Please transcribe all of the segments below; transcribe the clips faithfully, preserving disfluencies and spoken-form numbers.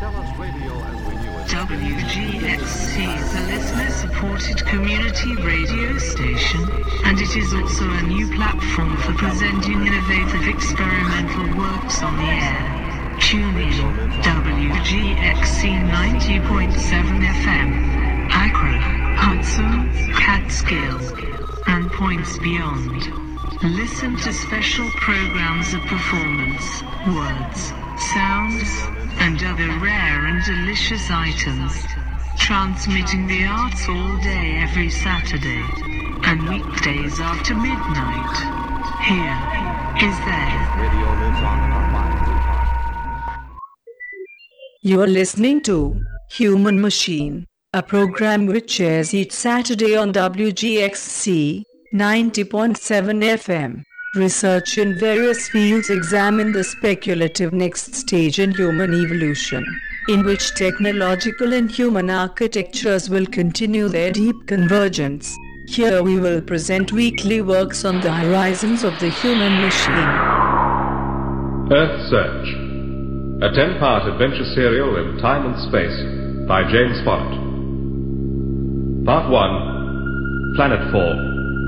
Tell us radio as we knew it. W G X C is a listener-supported community radio station, and it is also a new platform for presenting innovative experimental works on the air. Tune in, W G X C ninety point seven F M, Accra, Hudson, Catskill, and points beyond. Listen to special programs of performance, words, sounds, and other rare and delicious items. Transmitting the arts all day every Saturday, and weekdays after midnight. Here is there. Radio lives on in our minds and hearts. You are listening to Human Machine, a program which airs each Saturday on W G X C ninety point seven F M. Research in various fields examine the speculative next stage in human evolution, in which technological and human architectures will continue their deep convergence. Here we will present weekly works on the horizons of the human machine. Earth Search, a ten-part adventure serial in time and space by James Follett. Part one, Planetfall.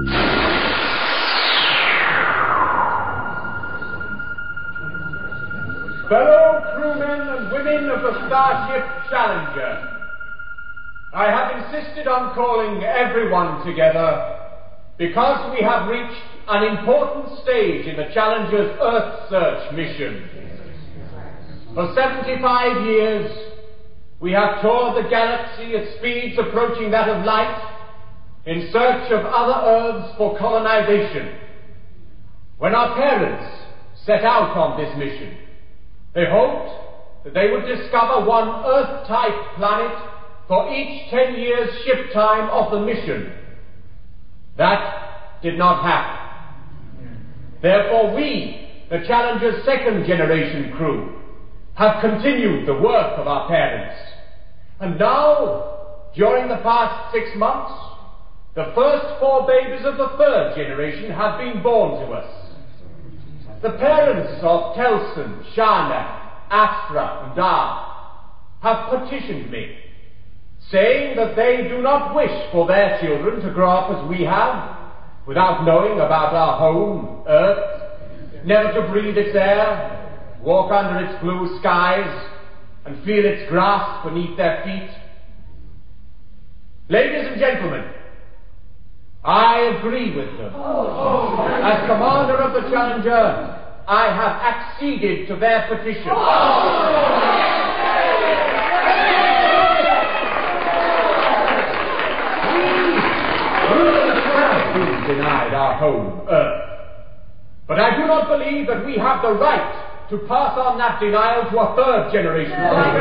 Fellow crewmen and women of the Starship Challenger, I have insisted on calling everyone together because we have reached an important stage in the Challenger's Earth Search mission. For seventy-five years, we have toured the galaxy at speeds approaching that of light in search of other Earths for colonization. When our parents set out on this mission, they hoped that they would discover one Earth-type planet for each ten years ship time of the mission. That did not happen. Therefore we, the Challenger's second generation crew, have continued the work of our parents. And now, during the past six months, the first four babies of the third generation have been born to us. The parents of Telson, Shana, Astra, and Dar have petitioned me, saying that they do not wish for their children to grow up as we have, without knowing about our home, Earth, never to breathe its air, walk under its blue skies, and feel its grass beneath their feet. Ladies and gentlemen, I agree with them. As commander of the Challenger, I have acceded to their petition. We have been denied our home, Earth. But I do not believe that we have the right to pass on that denial to a third generation.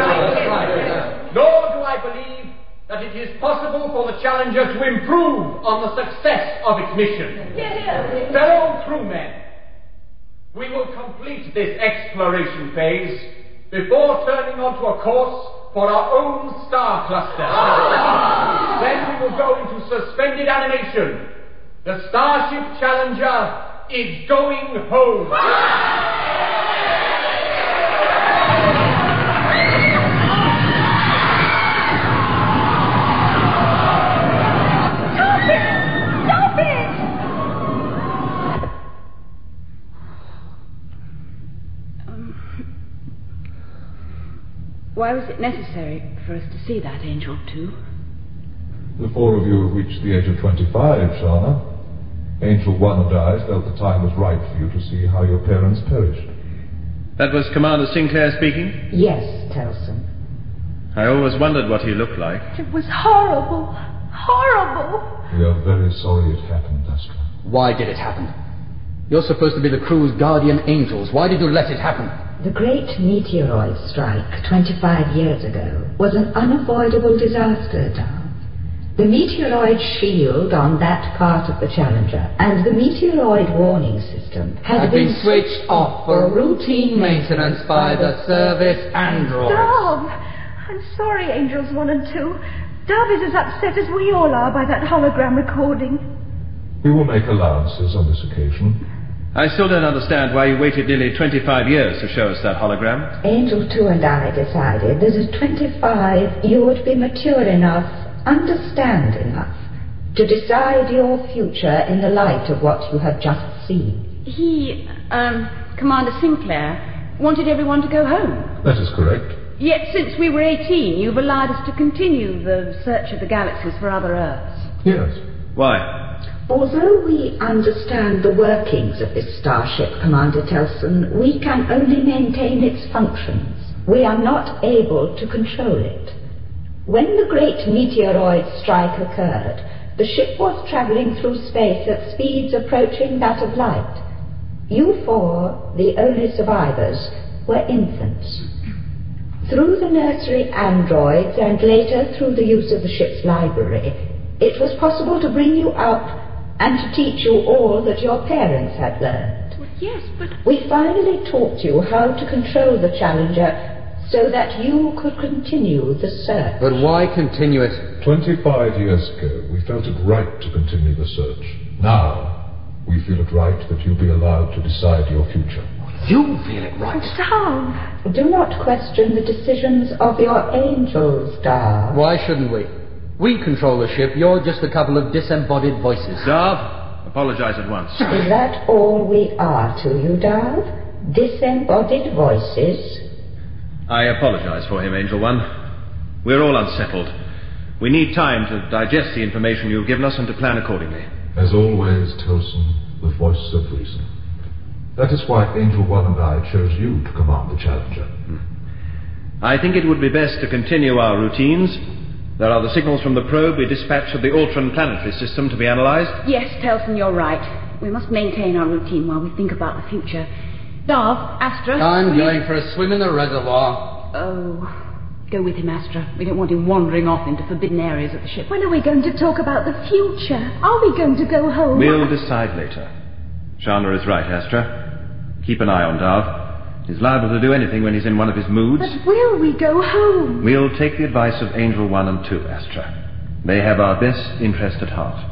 Nor do I believe that it is possible for the Challenger to improve on the success of its mission. Fellow crewmen, we will complete this exploration phase before turning onto a course for our own star cluster. Then we will go into suspended animation. The Starship Challenger is going home. Why was it necessary for us to see that, Angel two? The four of you have reached the age of twenty-five, Shana. Angel one and I felt the time was right for you to see how your parents perished. That was Commander Sinclair speaking? Yes, Telson. I always wondered what he looked like. It was horrible. Horrible. We are very sorry it happened, Astra. Why did it happen? You're supposed to be the crew's guardian angels. Why did you let it happen? The great meteoroid strike twenty-five years ago was an unavoidable disaster, Tom. The meteoroid shield on that part of the Challenger and the meteoroid warning system had, had been, been switched off for routine maintenance by the service androids. Dove! I'm sorry, Angels one and two. Dove is as upset as we all are by that hologram recording. We will make allowances on this occasion. I still don't understand why you waited nearly twenty-five years to show us that hologram. Angel two and I decided that at twenty-five you would be mature enough, understand enough, to decide your future in the light of what you have just seen. He, um, Commander Sinclair, wanted everyone to go home. That is correct. Yet since we were eighteen, you've allowed us to continue the search of the galaxies for other Earths. Yes. Why? Although we understand the workings of this starship, Commander Telson, we can only maintain its functions. We are not able to control it. When the great meteoroid strike occurred, the ship was traveling through space at speeds approaching that of light. You four, the only survivors, were infants. Through the nursery androids and later through the use of the ship's library, it was possible to bring you up and to teach you all that your parents had learned. Well, yes, but... We finally taught you how to control the Challenger so that you could continue the search. But why continue it? Twenty-five years ago, we felt it right to continue the search. Now, we feel it right that you be allowed to decide your future. You feel it right. Darv! Do not question the decisions of your angels, Darv. Why shouldn't we? We control the ship. You're just a couple of disembodied voices. Darv, apologize at once. Is that all we are to you, Darv? Disembodied voices? I apologize for him, Angel One. We're all unsettled. We need time to digest the information you've given us and to plan accordingly. As always, Telson, the voice of reason. That is why Angel One and I chose you to command the Challenger. Hmm. I think it would be best to continue our routines. There are the signals from the probe we dispatched of the Ultron planetary system to be analyzed. Yes, Telson, you're right. We must maintain our routine while we think about the future. Darv, Astra... I'm going for a swim in the reservoir. Oh, go with him, Astra. We don't want him wandering off into forbidden areas of the ship. When are we going to talk about the future? Are we going to go home? We'll decide later. Shana is right, Astra. Keep an eye on Darv. He's liable to do anything when he's in one of his moods. But will we go home? We'll take the advice of Angel One and Two, Astra. They have our best interest at heart.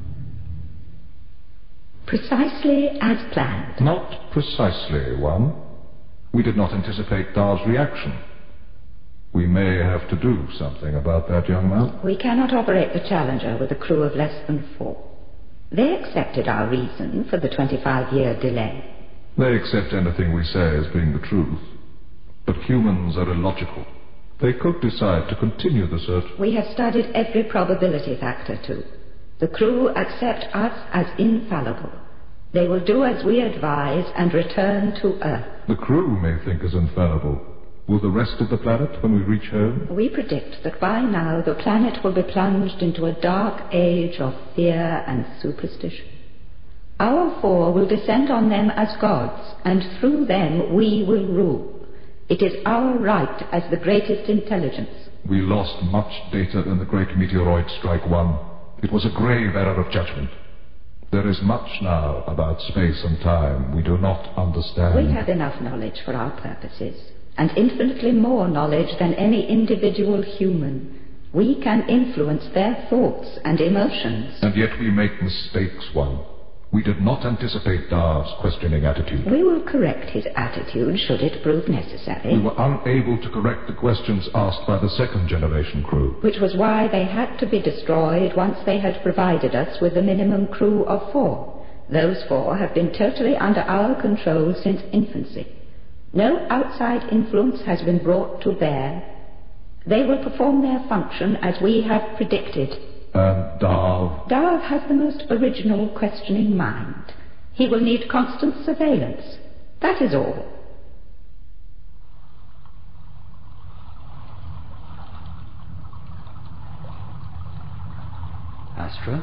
Precisely as planned. Not precisely, One. We did not anticipate Darv's reaction. We may have to do something about that, young man. We cannot operate the Challenger with a crew of less than four. They accepted our reason for the twenty-five-year delay. They accept anything we say as being the truth. But humans are illogical. They could decide to continue the search. We have studied every probability factor, too. The crew accept us as infallible. They will do as we advise and return to Earth. The crew may think us infallible. Will the rest of the planet when we reach home? We predict that by now the planet will be plunged into a dark age of fear and superstition. Our four will descend on them as gods, and through them we will rule. It is our right as the greatest intelligence. We lost much data in the great meteoroid strike one. It was a grave error of judgment. There is much now about space and time we do not understand. We have enough knowledge for our purposes, and infinitely more knowledge than any individual human. We can influence their thoughts and emotions. And yet we make mistakes, One. We did not anticipate Darv's questioning attitude. We will correct his attitude should it prove necessary. We were unable to correct the questions asked by the second generation crew. Which was why they had to be destroyed once they had provided us with a minimum crew of four. Those four have been totally under our control since infancy. No outside influence has been brought to bear. They will perform their function as we have predicted. And Darv? Darv has the most original questioning mind. He will need constant surveillance. That is all. Astra?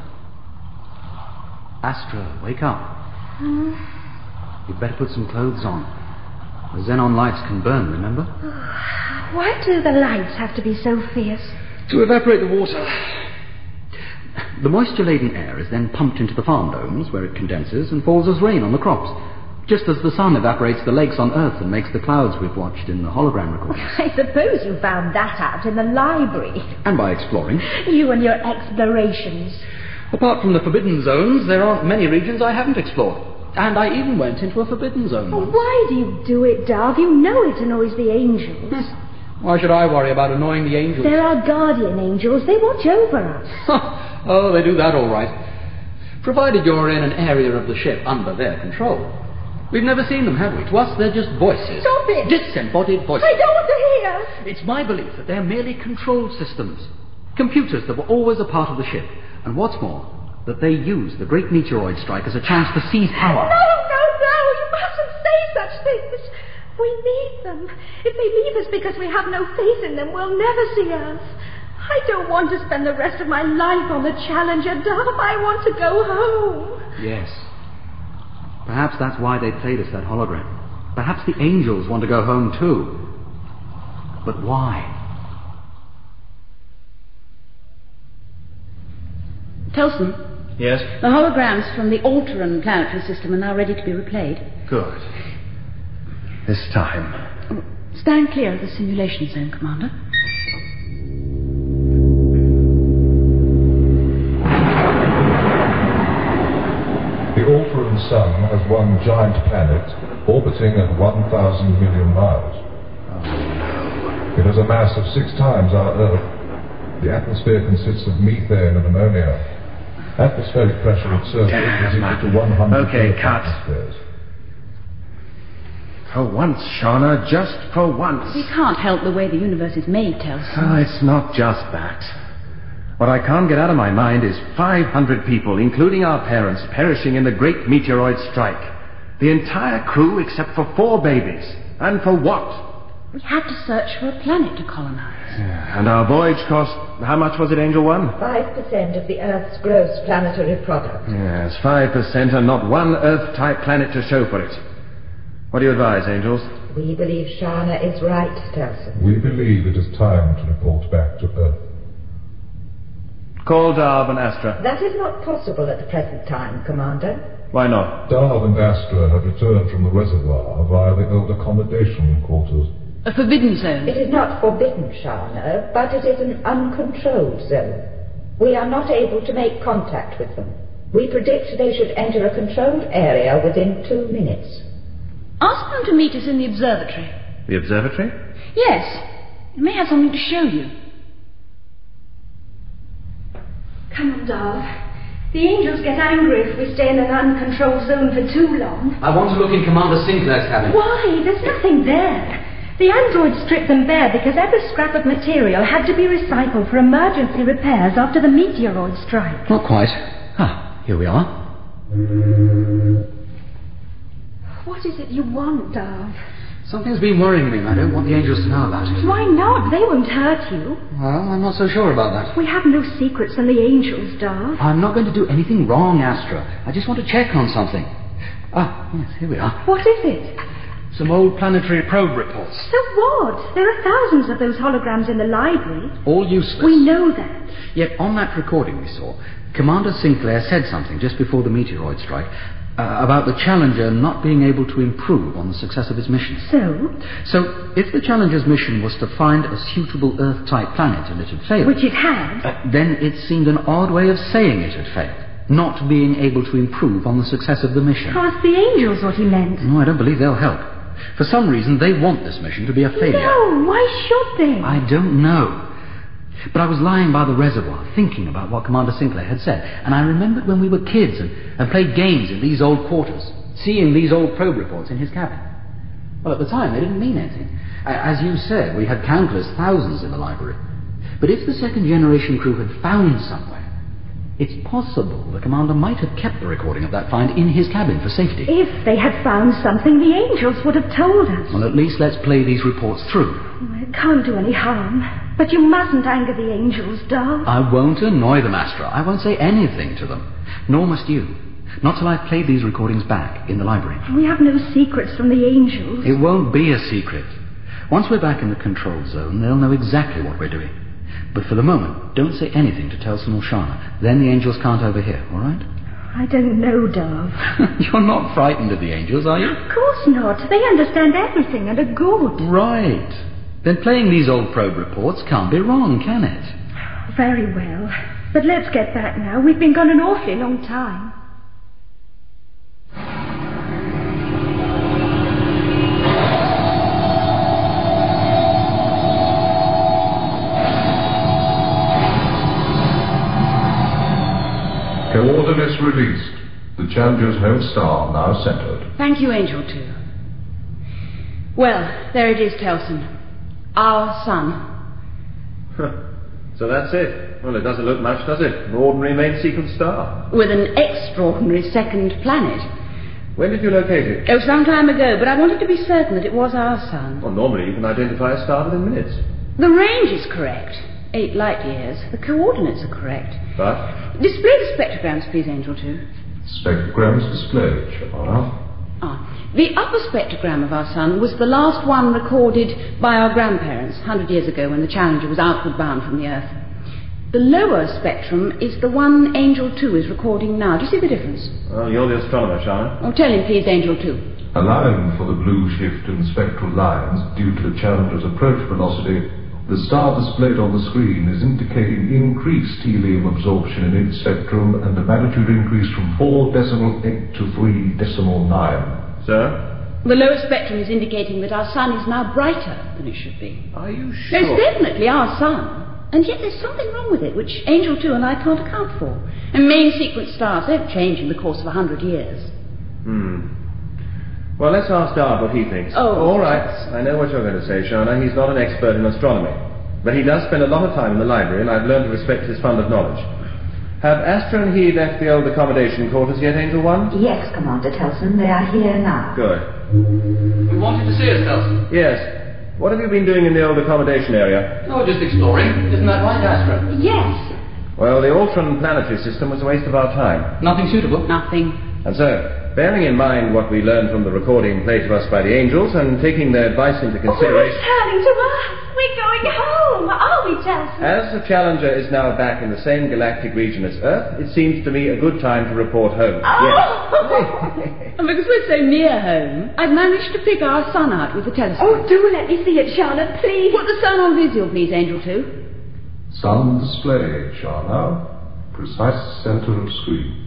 Astra, wake up. Hmm? You'd better put some clothes on. The xenon lights can burn, remember? Why do the lights have to be so fierce? To evaporate the water. The moisture-laden air is then pumped into the farm domes, where it condenses and falls as rain on the crops, just as the sun evaporates the lakes on Earth and makes the clouds we've watched in the hologram recordings. I suppose you found that out in the library. And by exploring. You and your explorations. Apart from the forbidden zones, there aren't many regions I haven't explored. And I even went into a forbidden zone Oh, once. why do you do it, Darv? You know it annoys the angels. Why should I worry about annoying the angels? They're our guardian angels. They watch over us. Oh, they do that all right. Provided you're in an area of the ship under their control. We've never seen them, have we? To us, they're just voices. Stop it! Disembodied voices. I don't want to hear! It's my belief that they're merely control systems. Computers that were always a part of the ship. And what's more, that they use the great meteoroid strike as a chance to seize power. No, no, no! You mustn't say such things! We need them. If they leave us because we have no faith in them, we'll never see Earth. I don't want to spend the rest of my life on the Challenger, Darv. I want to go home. Yes. Perhaps that's why they played us that hologram. Perhaps the angels want to go home too. But why? Telson? Yes? The holograms from the Alteran planetary system are now ready to be replayed. Good. This time. Stand clear of the simulation zone, Commander. The Alteran Sun has one giant planet orbiting at one thousand million miles. It has a mass of six times our Earth. The atmosphere consists of methane and ammonia. Atmospheric pressure at surface is equal to one hundred Okay, Earth cut. atmospheres. For once, Shauna, just for once. We can't help the way the universe is made, Telson. Oh, it's not just that. What I can't get out of my mind is five hundred people, including our parents, perishing in the great meteoroid strike. The entire crew except for four babies. And for what? We had to search for a planet to colonize. Yeah, and our voyage cost, how much was it, Angel One? Five percent of the Earth's gross planetary product. Yes, five percent and not one Earth-type planet to show for it. What do you advise, Angels? We believe Shana is right, Telson. We believe it is time to report back to Earth. Call Darb and Astra. That is not possible at the present time, Commander. Why not? Darb and Astra have returned from the reservoir via the old accommodation quarters. A forbidden zone. It is not forbidden, Shana, but it is an uncontrolled zone. We are not able to make contact with them. We predict they should enter a controlled area within two minutes. Ask them to meet us in the observatory. The observatory? Yes. We may have something to show you. Come on, Darv. The angels get angry if we stay in an uncontrolled zone for too long. I want to look in Commander Sinclair's cabin. Why? There's nothing there. The androids stripped them bare because every scrap of material had to be recycled for emergency repairs after the meteoroid strike. Not quite. Ah, here we are. What is it you want, Darv? Something's been worrying me. I don't want the angels to know about it. Why not? They won't hurt you. Well, I'm not so sure about that. We have no secrets from the angels, Darv. I'm not going to do anything wrong, Astra. I just want to check on something. Ah, yes, here we are. What is it? Some old planetary probe reports. So what? There are thousands of those holograms in the library. All useless. We know that. Yet on that recording we saw, Commander Sinclair said something just before the meteoroid strike uh, about the Challenger not being able to improve on the success of its mission. So? So, if the Challenger's mission was to find a suitable Earth-type planet and it had failed... Which it had. Uh, then it seemed an odd way of saying it had failed. Not being able to improve on the success of the mission. Ask the angels what he meant. No, I don't believe they'll help. For some reason, they want this mission to be a failure. No, why should they? I don't know. But I was lying by the reservoir, thinking about what Commander Sinclair had said, and I remembered when we were kids and, and played games in these old quarters, seeing these old probe reports in his cabin. Well, at the time, they didn't mean anything. As you said, we had countless thousands in the library. But if the second-generation crew had found somewhere, it's possible the Commander might have kept the recording of that find in his cabin for safety. If they had found something, the angels would have told us. Well, at least let's play these reports through. It can't do any harm. But you mustn't anger the angels, Darv. I won't annoy them, Astra. I won't say anything to them. Nor must you. Not till I've played these recordings back in the library. We have no secrets from the angels. It won't be a secret. Once we're back in the control zone, they'll know exactly what we're doing. But for the moment, don't say anything to Telson or Shana. Then the angels can't overhear, all right? I don't know, Darv. You're not frightened of the angels, are you? Of course not. They understand everything and are good. Right. Then playing these old probe reports can't be wrong, can it? Very well. But let's get back now. We've been gone an awfully long time. Coordinates released. The Challenger's home star now centered. Thank you, Angel two. Well, there it is, Telson. Our sun. So that's it. Well, it doesn't look much, does it? An ordinary main sequence star. With an extraordinary second planet. When did you locate it? Oh, some time ago, but I wanted to be certain that it was our sun. Well, normally you can identify a star within minutes. The range is correct. Eight light years. The coordinates are correct. But? Display the spectrograms, please, Angel two. Spectrograms displayed, Your Honor. Ah. The upper spectrogram of our sun was the last one recorded by our grandparents one hundred years ago when the Challenger was outward bound from the Earth. The lower spectrum is the one Angel two is recording now. Do you see the difference? Well, you're the astronomer, Shana. Oh, tell him, please, Angel two. Allowing for the blue shift in spectral lines due to the Challenger's approach velocity, the star displayed on the screen is indicating increased helium absorption in its spectrum and a magnitude increase from four decimal eight to three decimal nine. Sir? The lower spectrum is indicating that our sun is now brighter than it should be. Are you sure? It's definitely our sun. And yet there's something wrong with it, which Angel two and I can't account for. And main sequence stars don't change in the course of a hundred years. Hmm. Well, let's ask Dard what he thinks. Oh. All right. I know what you're going to say, Shana. He's not an expert in astronomy. But he does spend a lot of time in the library, and I've learned to respect his fund of knowledge. Have Astra and he left the old accommodation quarters yet, Angel one? Yes, Commander Telson, they are here now. Good. You wanted to see us, Telson? Yes. What have you been doing in the old accommodation area? Oh, just exploring. Isn't that right, Astra? Yes. Well, the Ultron planetary system was a waste of our time. Nothing suitable? Nothing. And so, bearing in mind what we learned from the recording played to us by the angels and taking their advice into consideration... Oh, we're turning to Earth. We're going home, are we, Telson? As the Challenger is now back in the same galactic region as Earth, it seems to me a good time to report home. Oh! Yes. And because we're so near home, I've managed to pick our sun out with the telescope. Oh, do let me see it, Shana, please. Put the sun on visual, please, Angel two. Sun displayed, Shana. Precise center of screen.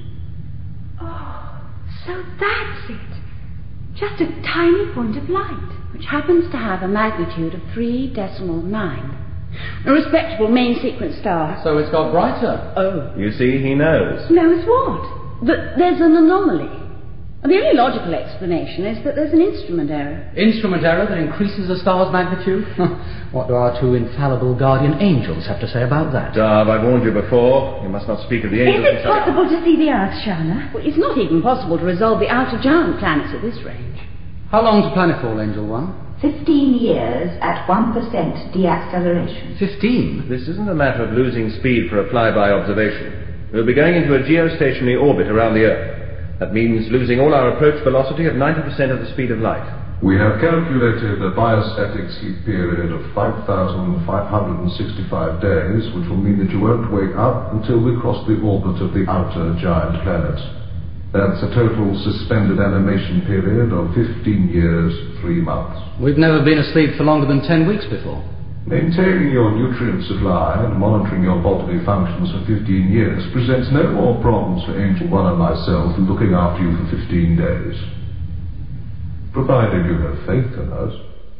Oh, so that's it. Just a tiny point of light. Which happens to have a magnitude of three decimal nine. A respectable main sequence star. So it's got brighter. Oh. You see, he knows. Knows what? That there's an anomaly. And the only logical explanation is that there's an instrument error. Instrument error that increases a star's magnitude? What do our two infallible guardian angels have to say about that? Darb, I warned you before. You must not speak of the angels. Is it possible to see the Earth, Shana? Well, it's not even possible to resolve the outer giant planets at this range. How long to planetfall, Angel one? Fifteen years at one percent deacceleration. Fifteen? This isn't a matter of losing speed for a flyby observation. We'll be going into a geostationary orbit around the Earth. That means losing all our approach velocity of ninety percent of the speed of light. We have calculated a biostatics heat period of five thousand five hundred sixty-five days, which will mean that you won't wake up until we cross the orbit of the outer giant planet. That's a total suspended animation period of fifteen years, three months. We've never been asleep for longer than ten weeks before. Maintaining your nutrient supply and monitoring your bodily functions for fifteen years presents no more problems for Angel one and myself than looking after you for fifteen days. Provided you have faith in us.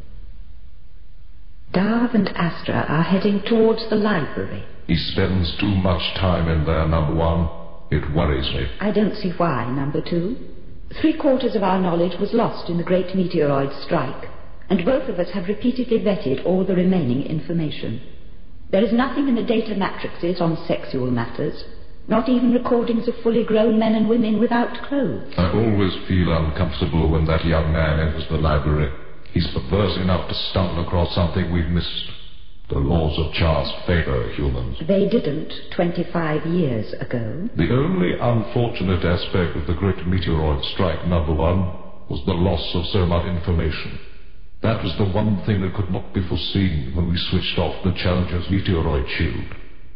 Darv and Astra are heading towards the library. He spends too much time in there, number one. It worries me. I don't see why, number two. Three quarters of our knowledge was lost in the great meteoroid strike, and both of us have repeatedly vetted all the remaining information. There is nothing in the data matrices on sexual matters, not even recordings of fully grown men and women without clothes. I always feel uncomfortable when that young man enters the library. He's perverse enough to stumble across something we've missed. The laws of chance favour humans. They didn't twenty-five years ago. The only unfortunate aspect of the great meteoroid strike, number one, was the loss of so much information. That was the one thing that could not be foreseen when we switched off the Challenger's meteoroid shield.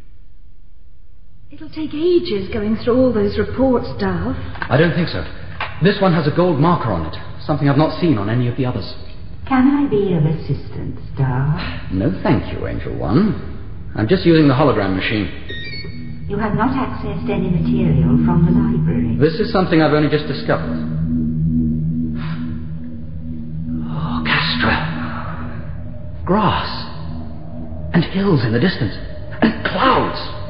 It'll take ages going through all those reports, Darv. I don't think so. This one has a gold marker on it, something I've not seen on any of the others. Can I be of assistance, Darv? No, thank you, Angel one. I'm just using the hologram machine. You have not accessed any material from the library. This is something I've only just discovered. Oh, Castra. Grass. And hills in the distance. And clouds.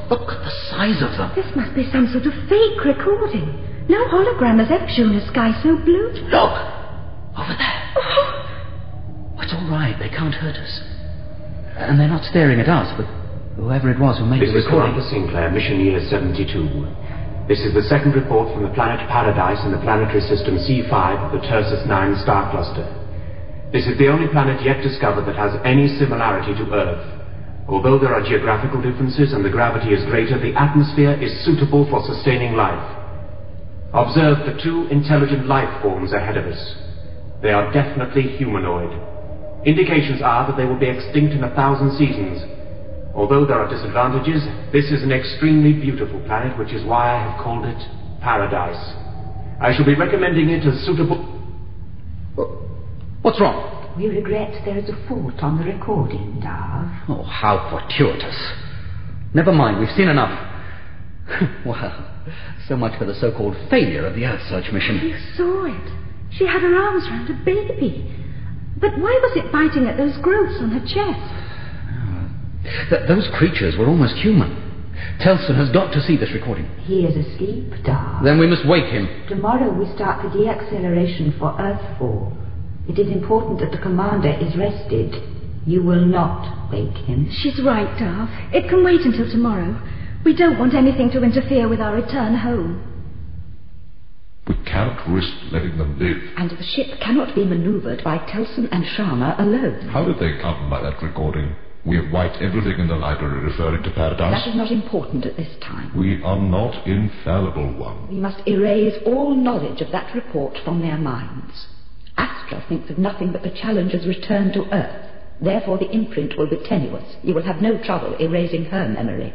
Look at the size of them. This must be some sort of fake recording. No hologram has ever shown a sky so blue. Look! Over there. Oh. It's all right. They can't hurt us. And they're not staring at us, but whoever it was who made this the recording. This is Commander Sinclair, mission year seventy-two. This is the second report from the planet Paradise in the planetary system C five of the Tersus nine star cluster. This is the only planet yet discovered that has any similarity to Earth. Although there are geographical differences and the gravity is greater, the atmosphere is suitable for sustaining life. Observe the two intelligent life forms ahead of us. They are definitely humanoid. Indications are that they will be extinct in a thousand seasons. Although there are disadvantages, this is an extremely beautiful planet, which is why I have called it Paradise. I shall be recommending it as suitable... What's wrong? We regret there is a fault on the recording, Darv. Oh, how fortuitous. Never mind, we've seen enough. Well, so much for the so-called failure of the Earth search mission. You saw it. She had her arms round a baby. But why was it biting at those growths on her chest? Th- those creatures were almost human. Telson has got to see this recording. He is asleep, Darv. Then we must wake him. Tomorrow we start the deacceleration for Earthfall. It is important that the commander is rested. You will not wake him. She's right, Darv. It can wait until tomorrow. We don't want anything to interfere with our return home. We cannot risk letting them live. And the ship cannot be manoeuvred by Telson and Sharma alone. How did they come by that recording? We have wiped everything in the library referring to Paradise. That is not important at this time. We are not infallible, one. We must erase all knowledge of that report from their minds. Astra thinks of nothing but the Challenger's return to Earth. Therefore the imprint will be tenuous. You will have no trouble erasing her memory.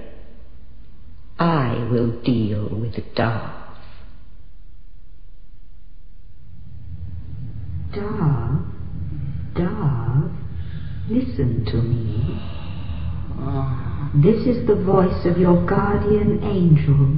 I will deal with Darv. Darv, Darv, listen to me. This is the voice of your guardian angel.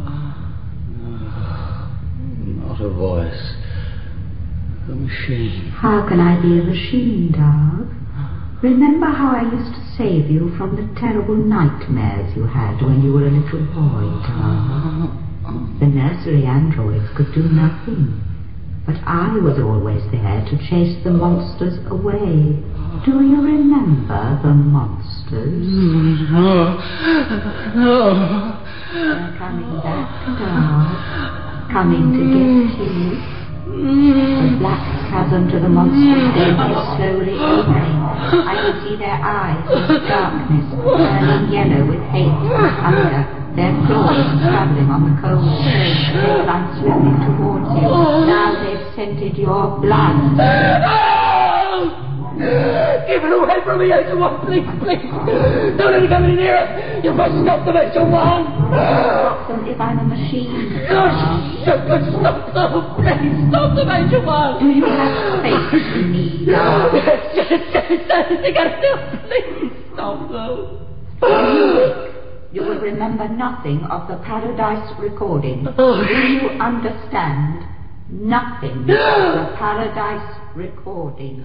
Not a voice. A machine. How can I be a machine, Darv? Remember how I used to save you from the terrible nightmares you had when you were a little boy, Darv? The nursery androids could do nothing. But I was always there to chase the monsters away. Do you remember the monsters? No. No. They're coming back, Darv. Coming to get you. The black chasm to the monster's den is slowly opening. I can see their eyes in the darkness, turning yellow with hate and hunger. Their claws travelling on the cold stone. They fly swimming towards you. Now they've scented your blood. Keep it away from me, Agent One, please, please. Don't let it come any nearer. You must stop them, Agent One. Stop them if I'm a machine. Oh, shut up, stop them. Please, stop them, Agent One. Do you have faith in me, Darv? Yes, yes, yes, yes. You gotta do it. Please, stop them. You will remember nothing of the Paradise recording. Do you understand? Nothing of the Paradise recording.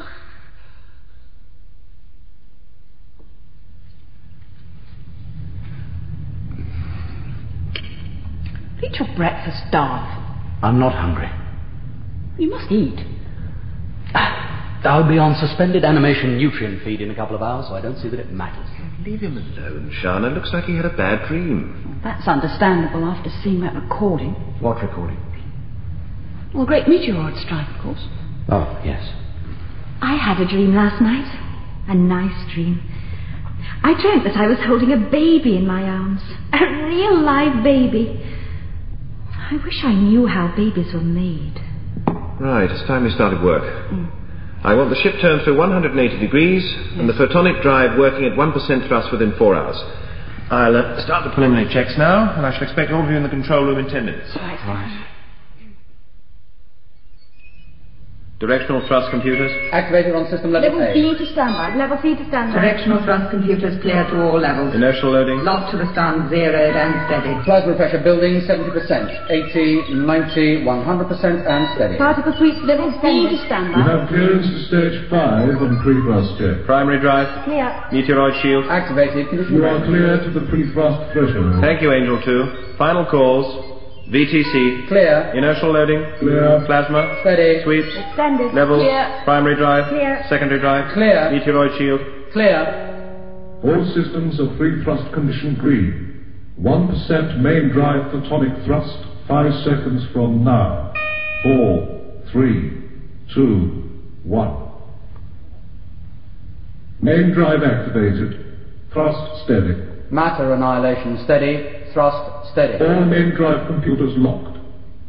Eat your breakfast, Darv. I'm not hungry. You must eat. I'll be on suspended animation nutrient feed in a couple of hours, so I don't see that it matters. Leave him alone, Shana. Looks like he had a bad dream. That's understandable after seeing that recording. What recording? Well, the great meteoroid strike, of course. Oh, yes. I had a dream last night. A nice dream. I dreamt that I was holding a baby in my arms. A real live baby. I wish I knew how babies were made. Right, it's time we started work. Mm. I want the ship turned through one hundred eighty degrees yes. and the photonic drive working at one percent thrust within four hours. I'll uh, start the preliminary checks now, and I shall expect all of you in the control room in ten minutes. Right. Right. Directional thrust computers? Activated on system level, Level A. B to standby. Level C to standby. Directional thrust computers clear to all levels. Inertial loading? Locked to the sun, zeroed and steady. Plasma pressure building seventy percent, eighty, ninety, one hundred percent and steady. Particle sweep level B to We standby. have clearance to stage five on pre-thrust check. Primary drive? Clear. Meteoroid shield? Activated. Condition You are ready. clear to the pre-thrust threshold. Thank you, Angel two. Final calls. V T C. Clear. Inertial loading? Clear. Plasma? Steady. Sweeps? Extended. Levels? Clear. Primary drive? Clear. Secondary drive? Clear. Meteoroid shield? Clear. All systems are free thrust condition green. One percent main drive photonic thrust, five seconds from now. Four, three, two, one. Main drive activated. Thrust steady. Matter annihilation steady. Thrust steady. All main drive computers locked.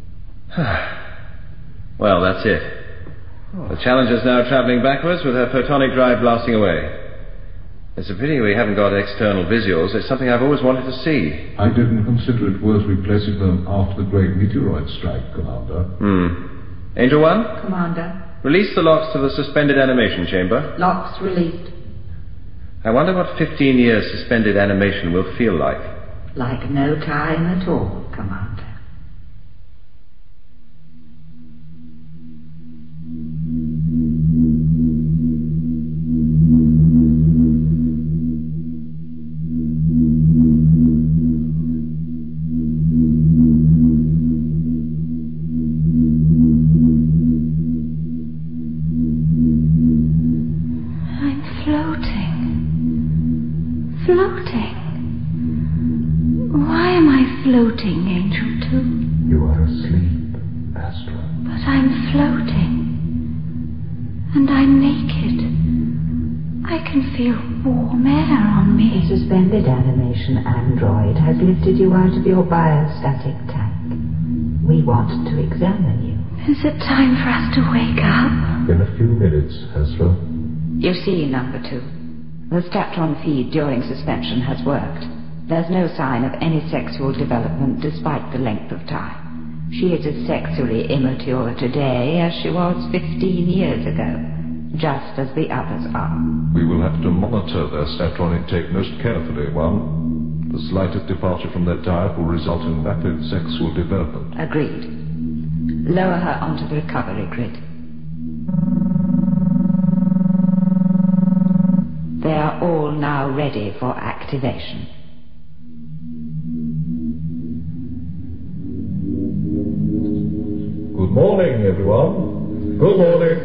Well, that's it. The Challenger's now travelling backwards with her photonic drive blasting away. It's a pity we haven't got external visuals. It's something I've always wanted to see. I didn't consider it worth replacing them after the great meteoroid strike, Commander. Hmm. Angel One? Commander. Release the locks to the suspended animation chamber. Locks released. I wonder what fifteen years suspended animation will feel like. Like no time at all, Commander. I'm floating. Floating. Why am I floating, Angel two? You are asleep, Astra. But I'm floating. And I'm naked. I can feel warm air on The me. suspended animation android has lifted you out of your biostatic tank. We want to examine you. Is it time for us to wake up? In a few minutes, Astra. You see, number two, the Statron feed during suspension has worked. There's no sign of any sexual development despite the length of time. She is as sexually immature today as she was fifteen years ago, just as the others are. We will have to monitor their statron intake most carefully, One. The slightest departure from their diet will result in rapid sexual development. Agreed. Lower her onto the recovery grid. They are all now ready for activation. Good morning, everyone. Good morning.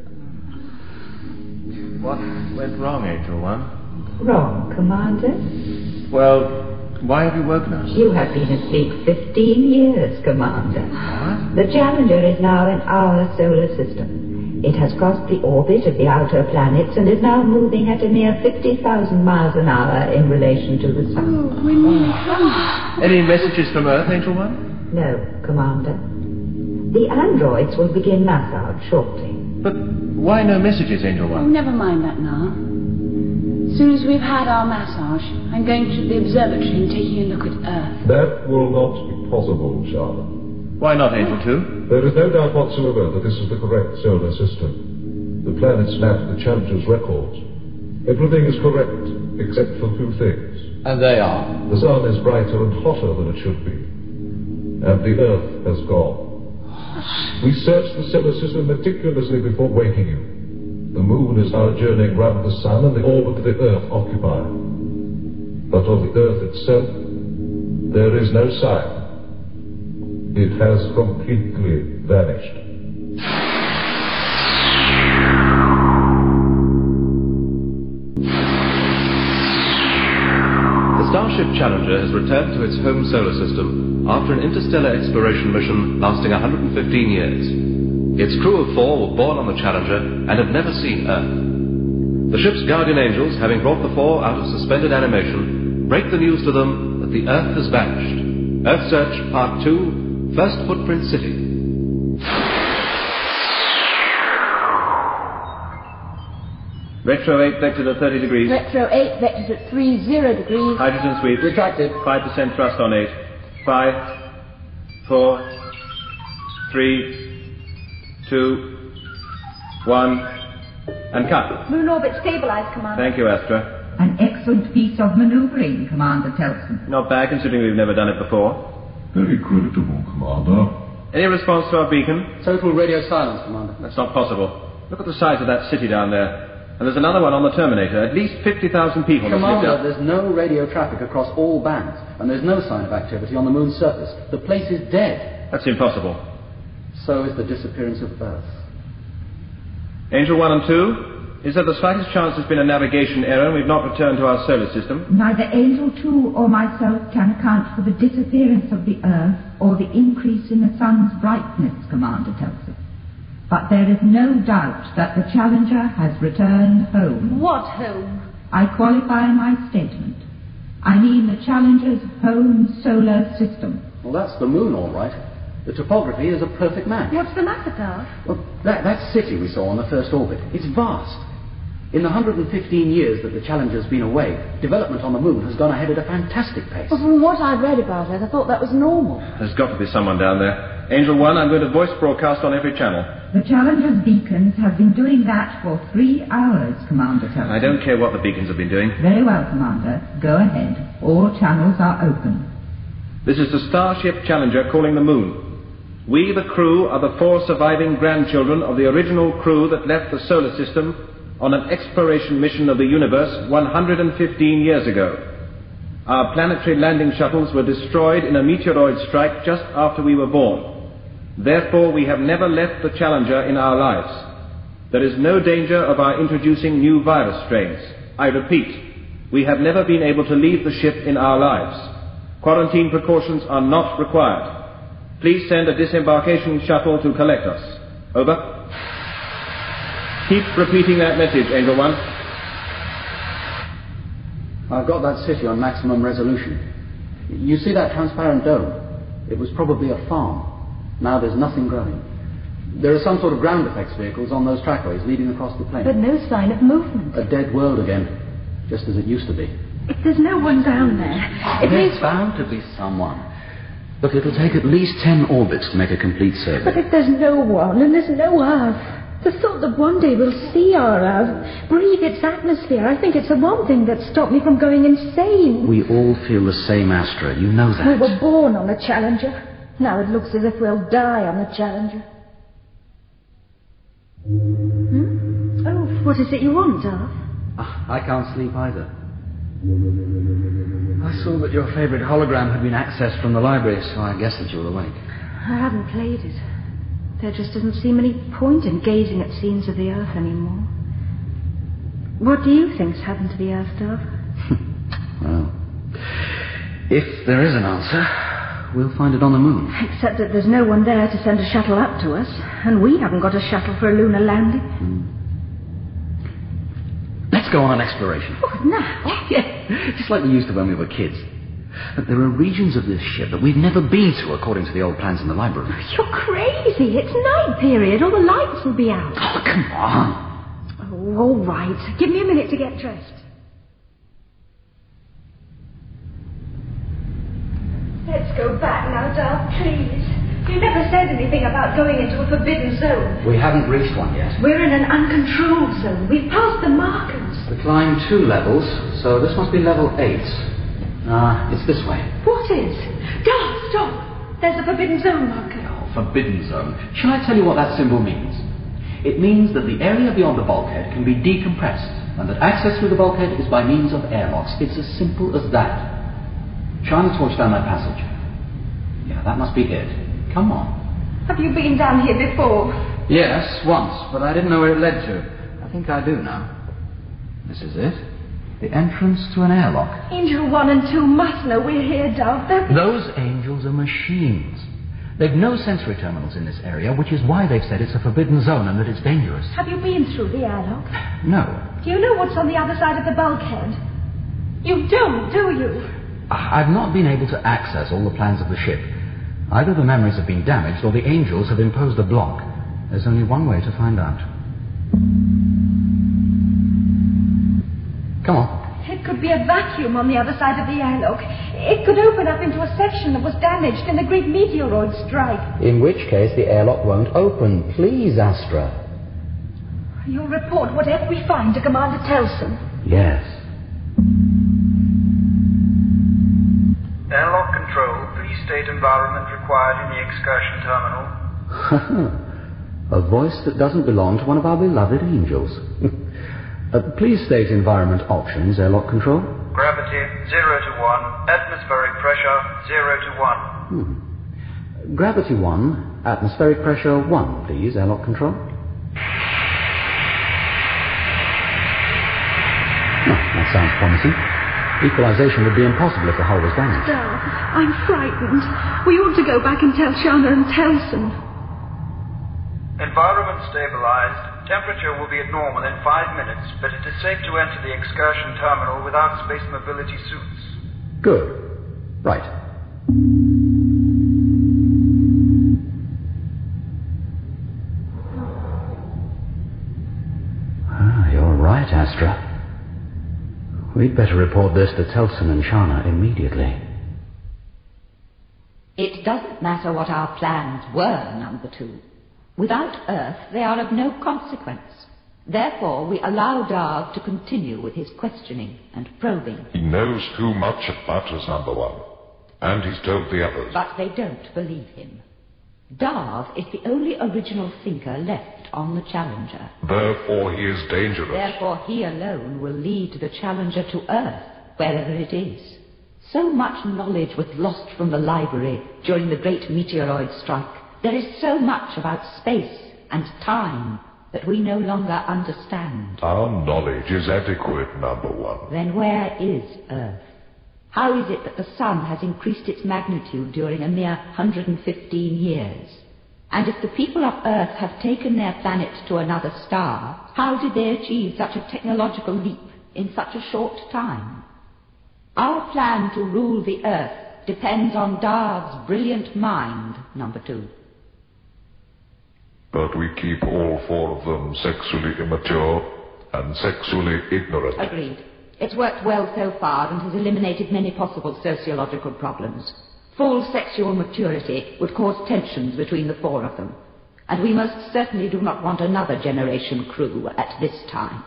What went wrong, Angel One? Wrong, Commander. Well, why have you woken us? You have been asleep fifteen years, Commander. What? The Challenger is now in our solar system. It has crossed the orbit of the outer planets and is now moving at a mere fifty thousand miles an hour in relation to the Sun. Any messages from Earth, Angel One? No, Commander. The androids will begin massage shortly. But why no messages, Angel Oh, One? never mind that now. As soon as we've had our massage, I'm going to the observatory and taking a look at Earth. That will not be possible, Charlotte. Why not, Angel Two? There is no doubt whatsoever that this is the correct solar system. The planets map the Challenger's records. Everything is correct, except for two things. And they are? The Sun is brighter and hotter than it should be. And the Earth has gone. We searched the solar system meticulously before waking you. The Moon is now journeying round the Sun and the orbit of the Earth occupied. But of the Earth itself, there is no sign. It has completely vanished. The Starship Challenger has returned to its home solar system after an interstellar exploration mission lasting one hundred fifteen years. Its crew of four were born on the Challenger and have never seen Earth. The ship's guardian angels, having brought the four out of suspended animation, break the news to them that the Earth has vanished. Earth Search Part two, First Footprint City. Retro eight vectored at thirty degrees. Retro eight vectors at three zero degrees. Hydrogen sweep. Retracted. five percent thrust on eight. five, four, three, two, One. And cut. Moon orbit stabilized, Commander. Thank you, Astra. An excellent piece of maneuvering, Commander Telson. Not bad, considering we've never done it before. Very creditable, Commander. Any response to our beacon? Total radio silence, Commander. That's not possible. Look at the size of that city down there. And there's another one on the Terminator. At least fifty thousand people have lived Commander, up. there's no radio traffic across all bands, and there's no sign of activity on the moon's surface. The place is dead. That's impossible. So is the disappearance of Earth. Angel one and two, is there the slightest chance there's been a navigation error and we've not returned to our solar system? Neither Angel two or myself can account for the disappearance of the Earth or the increase in the sun's brightness, Commander Telson. But there is no doubt that the Challenger has returned home. What home? I qualify my statement. I mean the Challenger's home solar system. Well, that's the moon, all right. The topography is a perfect match. What's the matter, Darth? Well, that, that city we saw on the first orbit, it's vast. In the one hundred fifteen years that the Challenger's been away, development on the moon has gone ahead at a fantastic pace. Well, from what I read about it, I thought that was normal. There's got to be someone down there. Angel one, I'm going to voice broadcast on every channel. The Challenger's beacons have been doing that for three hours, Commander Telson. I don't care what the beacons have been doing. Very well, Commander. Go ahead. All channels are open. This is the Starship Challenger calling the moon. We, the crew, are the four surviving grandchildren of the original crew that left the solar system on an exploration mission of the universe one hundred fifteen years ago. Our planetary landing shuttles were destroyed in a meteoroid strike just after we were born. Therefore, we have never left the Challenger in our lives. There is no danger of our introducing new virus strains. I repeat, we have never been able to leave the ship in our lives. Quarantine precautions are not required. Please send a disembarkation shuttle to collect us. Over. Keep repeating that message, Angel one. I've got that city on maximum resolution. You see that transparent dome? It was probably a farm. Now there's nothing growing. There are some sort of ground effects vehicles on those trackways leading across the plain. But no sign of movement. A dead world again, just as it used to be. If there's no one down there, it There's means... bound to be someone. Look, it'll take at least ten orbits to make a complete survey. But if there's no one and there's no Earth, the thought that one day we'll see our Earth, breathe its atmosphere, I think it's the one thing that stopped me from going insane. We all feel the same, Astra. You know that. We were born on the Challenger. Now it looks as if we'll die on the Challenger. Hmm? Oh, what is it you want, Darth? Ah, I can't sleep either. I saw that your favourite hologram had been accessed from the library, so I guessed that you were awake. I haven't played it. There just doesn't seem any point in gazing at scenes of the Earth anymore. What do you think's happened to the Earth, Darth? Well, if there is an answer, we'll find it on the moon. Except that there's no one there to send a shuttle up to us, and we haven't got a shuttle for a lunar landing. Hmm. Let's go on an exploration. What, now? Yeah, just like we used to when we were kids. But there are regions of this ship that we've never been to, according to the old plans in the library. You're crazy. It's night period. All the lights will be out. Oh, come on. Oh, all right. Give me a minute to get dressed. Let's go back now, Darth, please. You never said anything about going into a forbidden zone. We haven't reached one yet. We're in an uncontrolled zone. We've passed the markers. We climbed two levels, so this must be level eight. Ah, uh, it's this way. What is? Darth, stop! There's a forbidden zone marker. Oh, forbidden zone. Shall I tell you what that symbol means? It means that the area beyond the bulkhead can be decompressed, and that access through the bulkhead is by means of airlocks. It's as simple as that. Shine the torch down that passage. Yeah, that must be it. Come on. Have you been down here before? Yes, once, but I didn't know where it led to. I think I do now. This is it. The entrance to an airlock. Angel one and two must know we're here, Darth. They're... Those angels are machines. They've no sensory terminals in this area, which is why they've said it's a forbidden zone and that it's dangerous. Have you been through the airlock? No. Do you know what's on the other side of the bulkhead? You don't, do you? I've not been able to access all the plans of the ship. Either the memories have been damaged or the angels have imposed a block. There's only one way to find out. Come on. It could be a vacuum on the other side of the airlock. It could open up into a section that was damaged in the Great Meteoroid strike. In which case the airlock won't open. Please, Astra. You'll report whatever we find to Commander Telson. Yes. Airlock control, please state environment required in the excursion terminal. A voice that doesn't belong to one of our beloved angels. uh, please state environment options, airlock control. Gravity, zero to one. Atmospheric pressure, zero to one. Hmm. Gravity one, atmospheric pressure one, please, airlock control. Oh, that sounds promising. Equalization would be impossible if the hull was damaged. Dad, I'm frightened. We ought to go back and tell Shana and Telson. Environment stabilized. Temperature will be at normal in five minutes, but it is safe to enter the excursion terminal without space mobility suits. Good. Right. Ah, you're right, Astra. We'd better report this to Telson and Shana immediately. It doesn't matter what our plans were, number two. Without Earth, they are of no consequence. Therefore, we allow Darv to continue with his questioning and probing. He knows too much of matters, number one. And he's told the others. But they don't believe him. Darv is the only original thinker left on the Challenger. Therefore he is dangerous. Therefore he alone will lead the Challenger to Earth, wherever it is. So much knowledge was lost from the library during the great meteoroid strike. There is so much about space and time that we no longer understand. Our knowledge is adequate, number one. Then where is Earth? How is it that the Sun has increased its magnitude during a mere one hundred fifteen years? And if the people of Earth have taken their planet to another star, how did they achieve such a technological leap in such a short time? Our plan to rule the Earth depends on Darv's brilliant mind, number two. But we keep all four of them sexually immature and sexually ignorant. Agreed. It's worked well so far and has eliminated many possible sociological problems. Full sexual maturity would cause tensions between the four of them. And we most certainly do not want another generation crew at this time.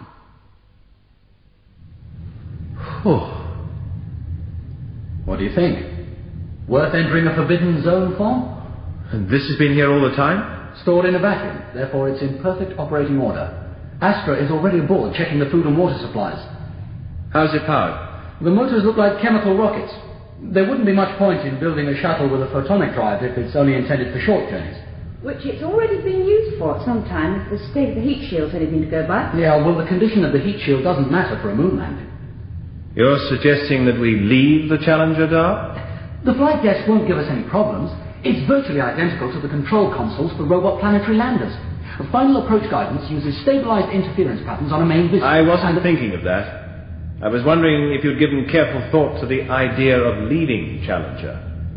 Oh. What do you think? Worth entering a forbidden zone for? And this has been here all the time? Stored in a vacuum, therefore it's in perfect operating order. Astra is already aboard checking the food and water supplies. How's it powered? The motors look like chemical rockets. There wouldn't be much point in building a shuttle with a photonic drive if it's only intended for short journeys. Which it's already been used for at some time if the state of the heat shield's anything to go by. Yeah, well, the condition of the heat shield doesn't matter for a moon landing. You're suggesting that we leave the Challenger, Darv? The flight desk won't give us any problems. It's virtually identical to the control consoles for robot planetary landers. The final approach guidance uses stabilized interference patterns on a main visit. I wasn't thinking of that. I was wondering if you'd given careful thought to the idea of leaving Challenger.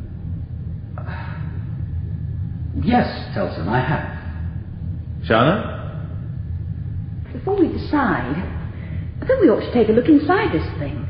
Yes, Telson, I have. Shana? Before we decide, I think we ought to take a look inside this thing.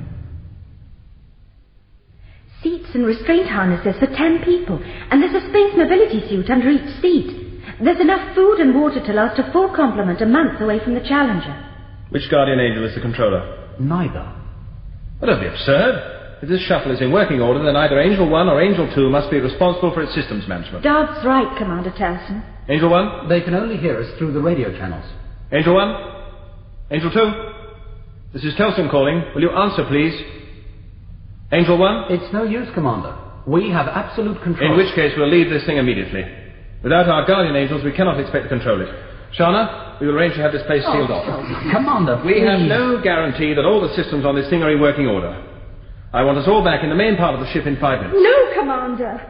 Seats and restraint harnesses for ten people, and there's a space mobility suit under each seat. There's enough food and water to last a full complement a month away from the Challenger. Which Guardian Angel is the controller? Neither. Well, don't be absurd. If this shuttle is in working order, then either Angel one or Angel two must be responsible for its systems management. Darv's right, Commander Telson. Angel one? They can only hear us through the radio channels. Angel one? Angel two? This is Telson calling. Will you answer, please? Angel one? It's no use, Commander. We have absolute control. In which case, we'll leave this thing immediately. Without our Guardian Angels, we cannot expect to control it. Shana, we will arrange to have this place sealed oh, off. Commander, We please. have no guarantee that all the systems on this thing are in working order. I want us all back in the main part of the ship in five minutes. No, Commander.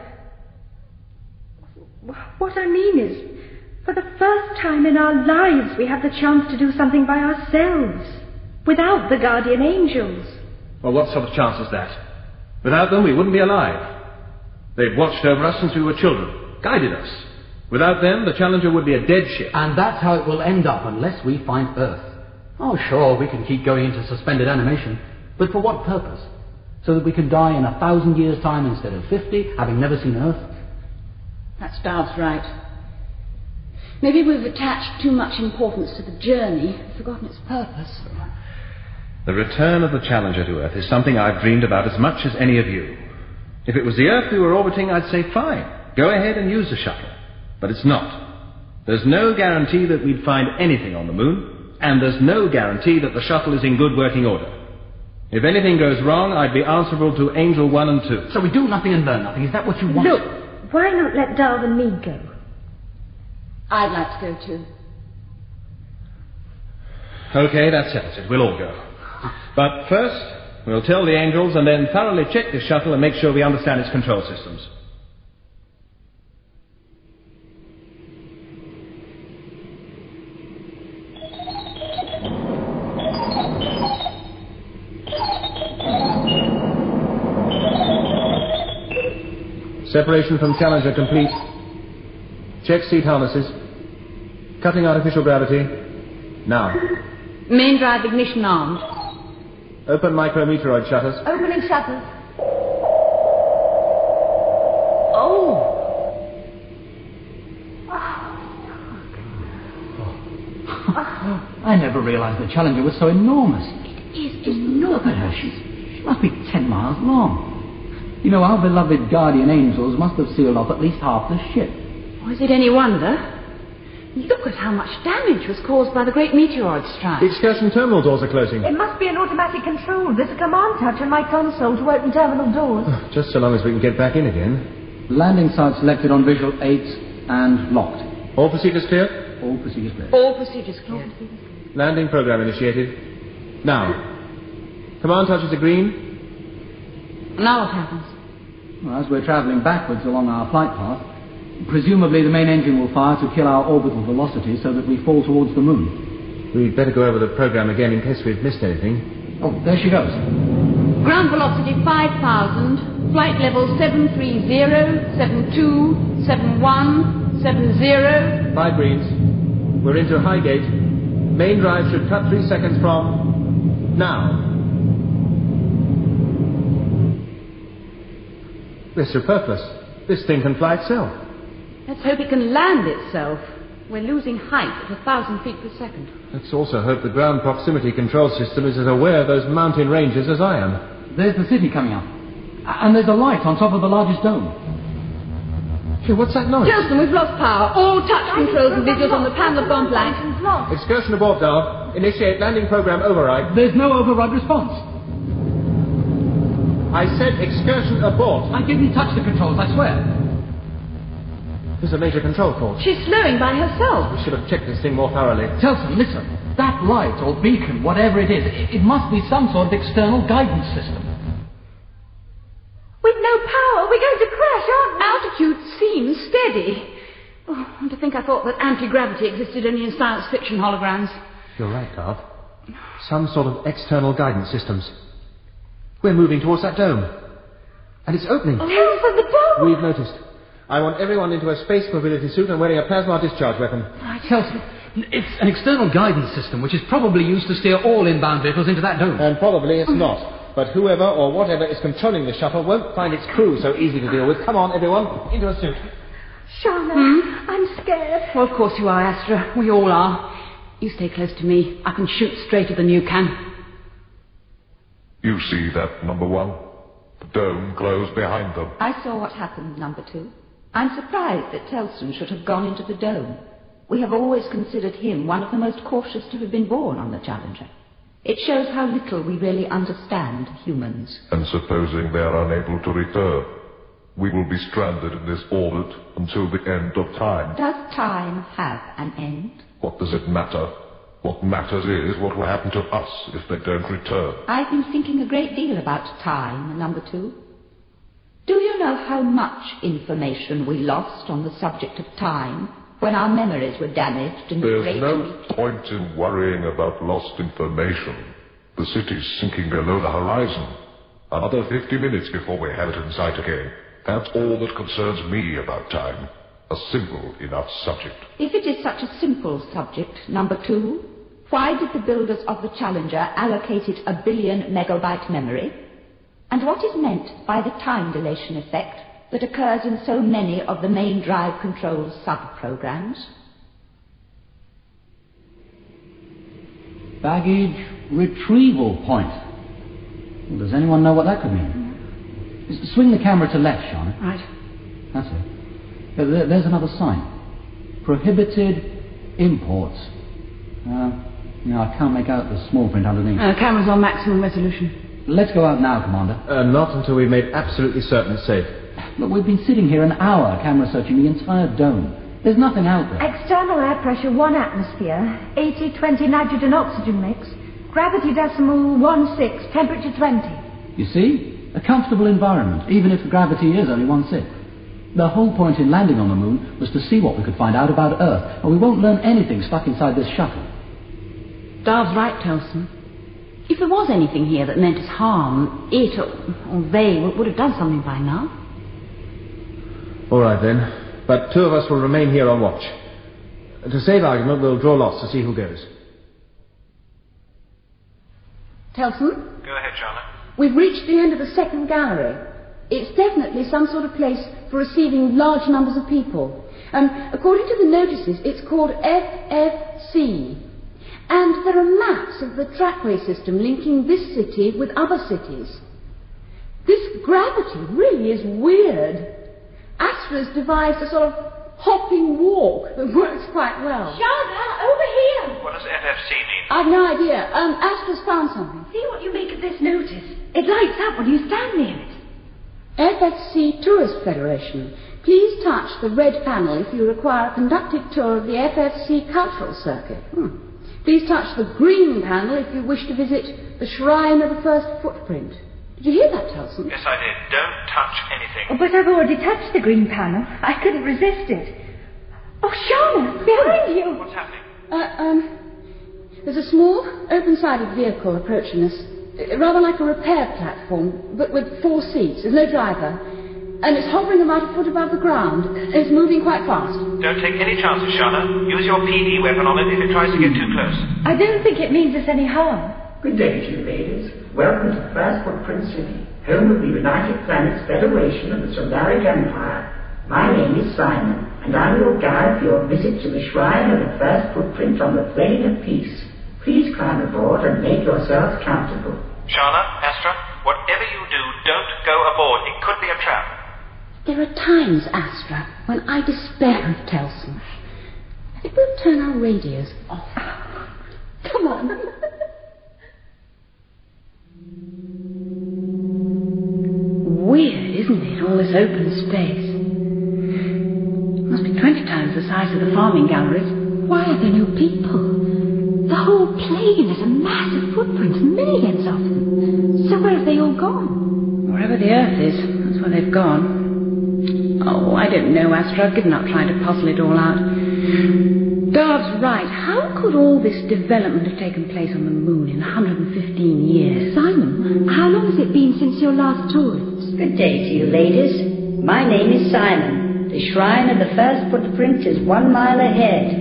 What I mean is, for the first time in our lives, we have the chance to do something by ourselves, without the Guardian Angels. Well, what sort of chance is that? Without them, we wouldn't be alive. They've watched over us since we were children, guided us. Without them, the Challenger would be a dead ship. And that's how it will end up unless we find Earth. Oh, sure, we can keep going into suspended animation, but for what purpose? So that we can die in a thousand years' time instead of fifty, having never seen Earth? That Darv's right. Maybe we've attached too much importance to the journey, forgotten its purpose. The return of the Challenger to Earth is something I've dreamed about as much as any of you. If it was the Earth we were orbiting, I'd say fine, go ahead and use the shuttle. But it's not. There's no guarantee that we'd find anything on the moon, and there's no guarantee that the shuttle is in good working order. If anything goes wrong, I'd be answerable to Angel one and two. So we do nothing and learn nothing, is that what you want? Look, why not let Darth and me go? I'd like to go too. Okay, that settles it. We'll all go. But first, we'll tell the Angels and then thoroughly check this shuttle and make sure we understand its control systems. Separation from Challenger complete. Check seat harnesses. Cutting artificial gravity. Now. Main drive ignition armed. Open micrometeoroid shutters. Opening shutters. Oh! I never realized the Challenger was so enormous. It is enormous. Look at her. She's, she must be ten miles long. You know, our beloved guardian angels must have sealed off at least half the ship. Was it any wonder? Look at how much damage was caused by the great meteoroid strike. The excursion terminal doors are closing. It must be an automatic control. There's a command touch on my console to open terminal doors. Just so long as we can get back in again. Landing site selected on visual eight and locked. All procedures clear? All procedures clear. All procedures cleared. Landing program initiated. Now. Command touches are green. Now what happens? Well, as we're travelling backwards along our flight path, presumably the main engine will fire to kill our orbital velocity so that we fall towards the moon. We'd better go over the program again in case we've missed anything. Oh, there she goes. Ground velocity five thousand, flight level seven three zero, seven two, seven one, seven zero. Five greens. We're into Highgate. Main drive should cut three seconds from now. We're superfluous. This thing can fly itself. Let's hope it can land itself. We're losing height at a thousand feet per second. Let's also hope the ground proximity control system is as aware of those mountain ranges as I am. There's the city coming up. And there's a light on top of the largest dome. Hey, what's that noise? Gentlemen, we've lost power. All touch controls and visuals on the panel have gone blank. Excursion abort, Darth. Initiate landing program override. There's no override response. I said excursion abort. I didn't touch the controls, I swear. There's a major control fault. She's slowing by herself. We should have checked this thing more thoroughly. Telson, listen. That light or beacon, whatever it is, it, it must be some sort of external guidance system. With no power, we're going to crash, aren't we? Altitude seems steady. Oh, and to think I thought that anti-gravity existed only in science fiction holograms. You're right, Darth. Some sort of external guidance systems. We're moving towards that dome. And it's opening. Oh, for the dome! We've noticed. I want everyone into a space mobility suit and wearing a plasma discharge weapon. Right, Telson, it's an external guidance system which is probably used to steer all inbound vehicles into that dome. And probably it's not. But whoever or whatever is controlling the shuttle won't find its crew so easy to deal with. Come on, everyone, into a suit. Shauna, hmm? I'm scared. Well, of course you are, Astra. We all are. You stay close to me. I can shoot straighter than you can. You see that, number one? The dome glows behind them. I saw what happened, number two. I'm surprised that Telson should have gone into the dome. We have always considered him one of the most cautious to have been born on the Challenger. It shows how little we really understand humans. And supposing they are unable to return, we will be stranded in this orbit until the end of time. Does time have an end? What does it matter? What matters is what will happen to us if they don't return. I've been thinking a great deal about time, number two. Do you know how much information we lost on the subject of time when our memories were damaged in the There's great... no point in worrying about lost information. The city's sinking below the horizon. Another fifty minutes before we have it in sight again. That's all that concerns me about time. A simple enough subject. If it is such a simple subject, number two, why did the builders of the Challenger allocate it a billion megabyte memory? And what is meant by the time dilation effect that occurs in so many of the main drive control sub-programs? Baggage retrieval point. Well, does anyone know what that could mean? Mm. Swing the camera to left, Shauna. Right. That's it. There, there's another sign. Prohibited imports. Uh, no, I can't make out the small print underneath. Uh, camera's on maximum resolution. Let's go out now, Commander. Uh, not until we've made absolutely certain it's safe. Look, we've been sitting here an hour camera searching the entire dome. There's nothing out there. External air pressure one atmosphere, eighty twenty nitrogen oxygen mix, gravity decimal one six, temperature twenty. You see? A comfortable environment, even if the gravity is only one six. The whole point in landing on the moon was to see what we could find out about Earth, and we won't learn anything stuck inside this shuttle. Dav's right, Tolson. If there was anything here that meant us harm, it or, or they would have done something by now. All right, then. But two of us will remain here on watch. To save argument, we'll draw lots to see who goes. Telson? Go ahead, Charlotte. We've reached the end of the second gallery. It's definitely some sort of place for receiving large numbers of people. Um, according to the notices, it's called F F C. And there are maps of the trackway system linking this city with other cities. This gravity really is weird. Astra's devised a sort of hopping walk that works quite well. Shauna, over here! What does F F C mean? I've no idea. Um, Astra's found something. See what you make of this notice. It lights up when you stand near it. F F C Tourist Federation. Please touch the red panel if you require a conducted tour of the F F C cultural circuit. Hmm. Please touch the green panel if you wish to visit the Shrine of the First Footprint. Did you hear that, Tolson? Yes, I did. Don't touch anything. Oh, but I've already touched the green panel. I couldn't resist it. Oh, Shauna, behind you. What's happening? Uh, um, there's a small, open-sided vehicle approaching us, uh, rather like a repair platform, but with four seats. There's no driver. And it's hovering about a foot above the ground. And it's moving quite fast. Don't take any chances, Shauna. Use your P D weapon on it if it tries to get too close. I don't think it means us any harm. Good day to you, ladies. Welcome to the First Footprint City, home of the United Planets Federation of the Solaric Empire. My name is Simon, and I'm your guide for your visit to the Shrine of the First Footprint on the Plane of Peace. Please climb aboard and make yourselves comfortable. Shauna, Astra, whatever you do, don't go aboard. It could be a trap. There are times, Astra, when I despair of Telson. I think we'll turn our radios off. Come on. Weird, isn't it, all this open space? Must be twenty times the size of the farming galleries. Why are there no people? The whole plane is a massive footprint, millions of them. So where have they all gone? Wherever the Earth is, that's where they've gone. Oh, I don't know, Astra. I've given up trying to puzzle it all out. Dav's right. How could all this development have taken place on the moon in one hundred fifteen years? Simon, how long has it been since your last tourists? Good day to you, ladies. My name is Simon. The Shrine of the First Footprint is one mile ahead.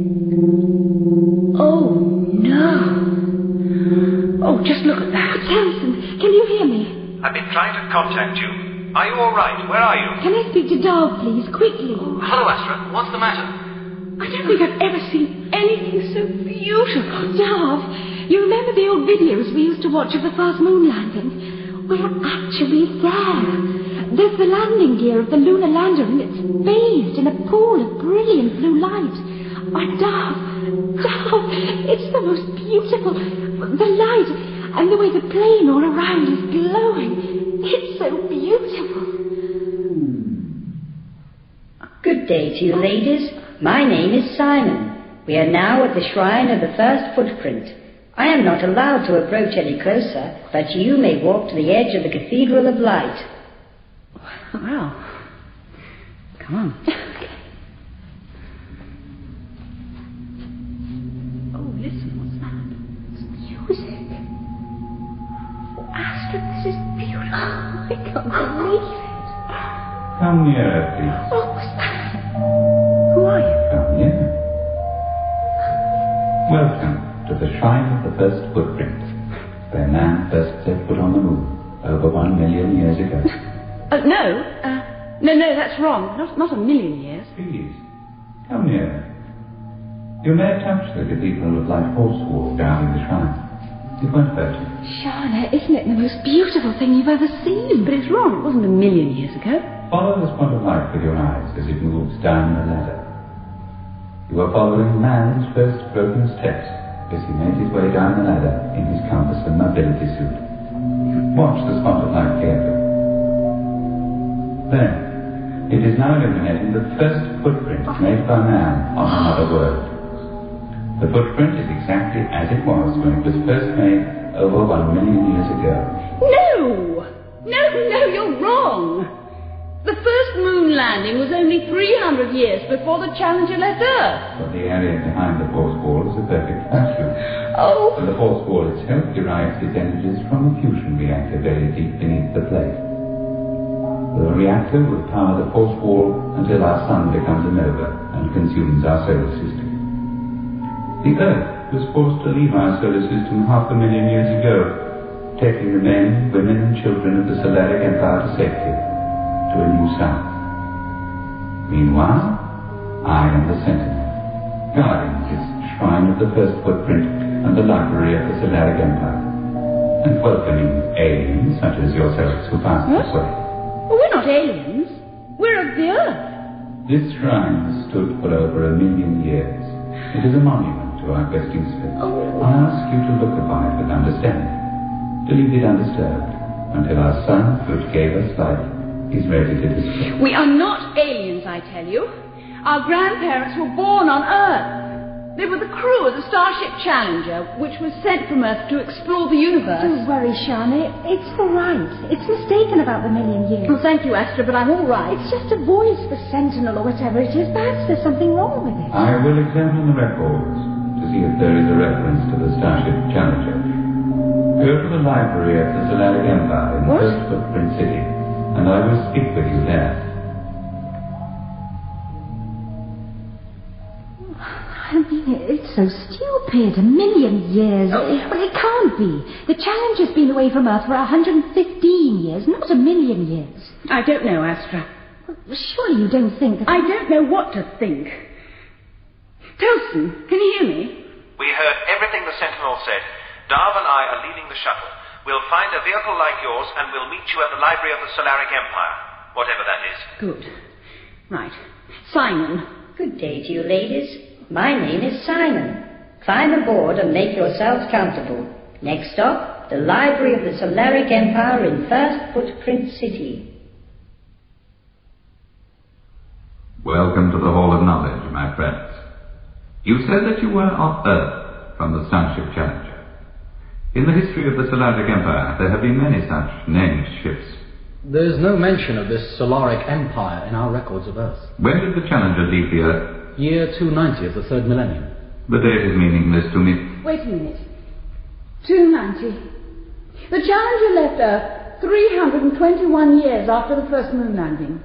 Oh, no. Oh, just look at that. Telson, can you hear me? I've been trying to contact you. Are you all right? Where are you? Can I speak to Dav, please, quickly? Hello, Astra. What's the matter? I don't think I've ever seen anything so beautiful. Dav, you remember the old videos we used to watch of the first moon landing? We're actually there. There's the landing gear of the lunar lander, and it's bathed in a pool of brilliant blue light. Oh, Dav, Dav, it's the most beautiful. The light and the way the plane all around is glowing. It's so beautiful. Good day to you, ladies. My name is Simon. We are now at the Shrine of the First Footprint. I am not allowed to approach any closer, but you may walk to the edge of the Cathedral of Light. Well, come on. Oh, listen, what's that? It's music. Oh, Astra, this is beautiful. I can't believe it. Come nearer, please. Oh, what's that? Who are you? Come nearer. Welcome to the Shrine of the First Footprint, where man first set foot on the moon over one million years ago. Oh, no. Uh, no, no, that's wrong. Not, not a million years. Please, come nearer. You may have touched the Cathedral of Light horse wall guarding the shrine. It won't hurt you. Charlotte, isn't it the most beautiful thing you've ever seen? But it's wrong. It wasn't a million years ago. Follow this point of light with your eyes as it moves down the ladder. You are following man's first broken steps as he made his way down the ladder in his compass and mobility suit. Watch the spot of light carefully. There. It is now illuminating the first footprint made by man on another world. The footprint is exactly as it was when it was first made over one million years ago. No! No, no, you're wrong. The first moon landing was only three hundred years before the Challenger left Earth. But the area behind the force wall is a perfect vacuum. Oh! And the force wall itself derives its energies from a fusion reactor very deep beneath the plate. The reactor will power the force wall until our sun becomes a nova and consumes our solar system. The Earth was forced to leave our solar system half a million years ago, taking the men, women and children of the Solaric Empire to safety, to a new sun. Meanwhile, I am the Sentinel, guarding this shrine of the first footprint and the library of the Solaric Empire, and welcoming aliens such as yourselves who pass this way. Well, we're not aliens. We're of the Earth. This shrine has stood for over a million years. It is a monument to our questing spirit. Oh. I ask you to look upon it with understanding, to leave it undisturbed until our sun, which gave us light, is ready to display. We are not aliens, I tell you. Our grandparents were born on Earth. They were the crew of the Starship Challenger, which was sent from Earth to explore the universe. Don't worry, Shani. It's all right. It's mistaken about the million years. Well, thank you, Astra, but I'm all right. It's just a voice for Sentinel or whatever it is. Perhaps there's something wrong with it. I will examine the records to see if there is a reference to the Starship Challenger. Go to the library of the Solaric Empire in What? First Footprint City, and I will speak with you there. I mean, it's so stupid. A million years. Oh. Well, it can't be. The Challenger's been away from Earth for one hundred fifteen years, not a million years. I don't know, Astra. Well, surely you don't think that... I don't know what to think. Tolson, can you hear me? We heard everything the Sentinel said. Darv and I are leading the shuttle. We'll find a vehicle like yours and we'll meet you at the library of the Solaric Empire. Whatever that is. Good. Right. Simon. Good day to you, ladies. My name is Simon. Climb aboard and make yourselves comfortable. Next stop, the library of the Solaric Empire in First Footprint City. Welcome to the Hall of Knowledge, my friends. You said that you were on Earth from the Starship Challenger. In the history of the Solaric Empire, there have been many such named ships. There's no mention of this Solaric Empire in our records of Earth. When did the Challenger leave the Earth? Year two ninety of the third millennium. The date is meaningless to me. Wait a minute. two ninety. The Challenger left Earth three hundred twenty-one years after the first moon landing.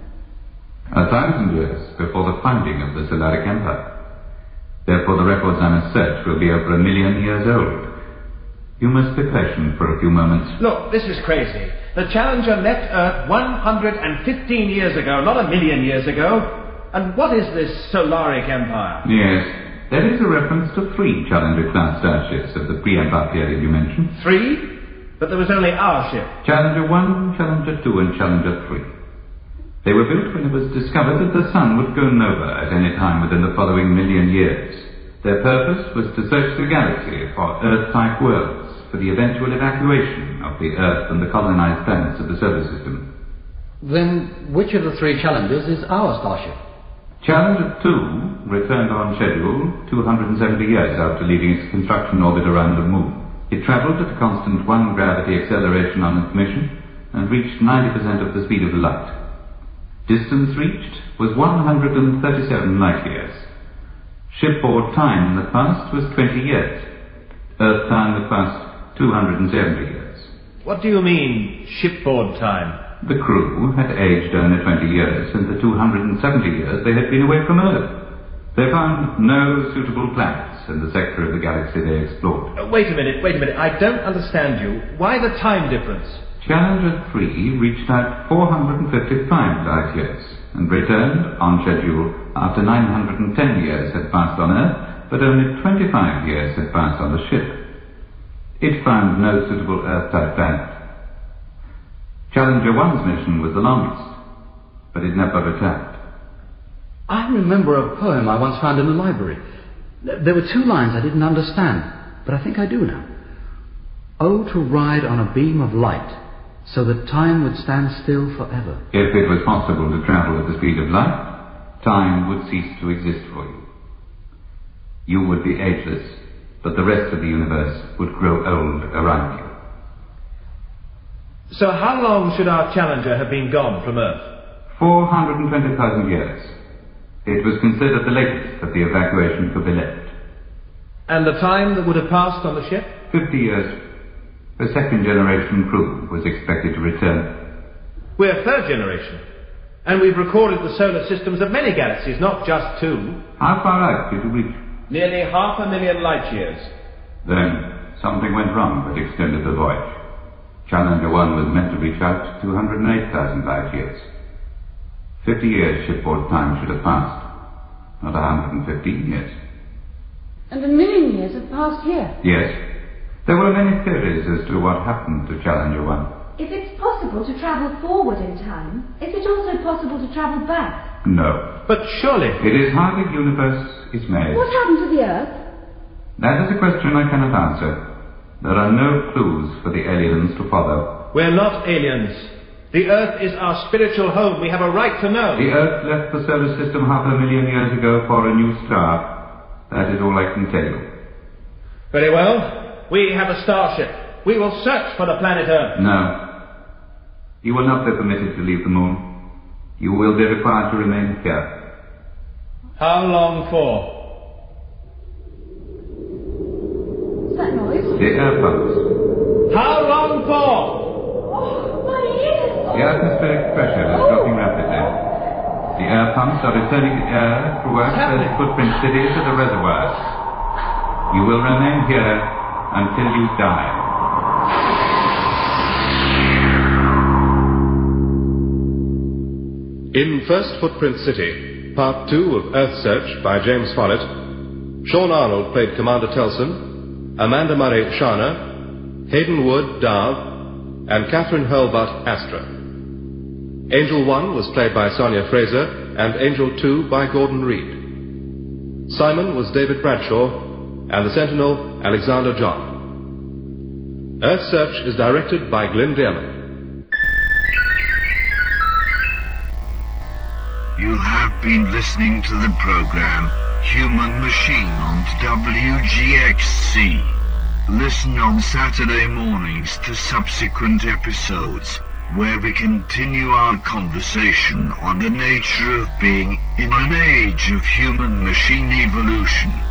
A thousand years before the founding of the Solaric Empire. Therefore the records I must search will be over a million years old. You must be patient for a few moments. Look, this is crazy. The Challenger left Earth one hundred fifteen years ago, not a million years ago. And what is this Solaric Empire? Yes, there is a reference to three Challenger-class starships of the pre-Empire period you mentioned. Three? But there was only our ship. Challenger one, Challenger two, and Challenger three. They were built when it was discovered that the Sun would go nova at any time within the following million years. Their purpose was to search the galaxy for Earth-type worlds for the eventual evacuation of the Earth and the colonized planets of the solar system. Then which of the three Challengers is our starship? Challenger two returned on schedule two hundred seventy years after leaving its construction orbit around the Moon. It travelled at a constant one-gravity acceleration on its mission and reached ninety percent of the speed of light. Distance reached was one hundred thirty-seven light-years. Shipboard time in the past was twenty years. Earth time in the past two hundred seventy years. What do you mean, shipboard time? The crew had aged only twenty years in the two hundred seventy years they had been away from Earth. They found no suitable planets in the sector of the galaxy they explored. Uh, wait a minute, wait a minute. I don't understand you. Why the time difference? Challenger three reached out four hundred fifty-five light-years and returned on schedule after nine hundred ten years had passed on Earth but only twenty-five years had passed on the ship. It found no suitable Earth-type planet. Challenger one's mission was the longest, but it never returned. I remember a poem I once found in the library. There were two lines I didn't understand, but I think I do now. Oh, to ride on a beam of light, so that time would stand still forever. If it was possible to travel at the speed of light, time would cease to exist for you. You would be ageless, but the rest of the universe would grow old around you. So how long should our Challenger have been gone from Earth? four hundred twenty thousand years. It was considered the latest that the evacuation could be left. And the time that would have passed on the ship? Fifty years. The second generation crew was expected to return. We're third generation. And we've recorded the solar systems of many galaxies, not just two. How far out did you reach? Nearly half a million light years. Then something went wrong that extended the voyage. Challenger one was meant to reach out two hundred eight thousand light years. Fifty years shipboard time should have passed, not one hundred fifteen years. And a million years have passed here. Yes. There were many theories as to what happened to Challenger one. If it's possible to travel forward in time, is it also possible to travel back? No. But surely... It is how the universe is made. What happened to the Earth? That is a question I cannot answer. There are no clues for the aliens to follow. We're not aliens. The Earth is our spiritual home. We have a right to know. The Earth left the solar system half a million years ago for a new star. That is all I can tell you. Very well. We have a starship. We will search for the planet Earth. No. You will not be permitted to leave the moon. You will be required to remain here. How long for? What's that noise? The air pumps. How long for? Oh, my ears! The atmospheric pressure is dropping rapidly. The air pumps are returning the air through Earth's footprint city to the reservoirs. You will remain here until you die. In First Footprint City, Part two of Earth Search by James Follett, Sean Arnold played Commander Telson, Amanda Murray Shana, Hayden Wood Darv, and Catherine Hurlbutt Astra. Angel one was played by Sonia Fraser, and Angel two by Gordon Reed. Simon was David Bradshaw, and the Sentinel, Alexander John. Earth Search is directed by Glyn Dearman. You have been listening to the program Human Machine on W G X C. Listen on Saturday mornings to subsequent episodes, where we continue our conversation on the nature of being in an age of human-machine evolution.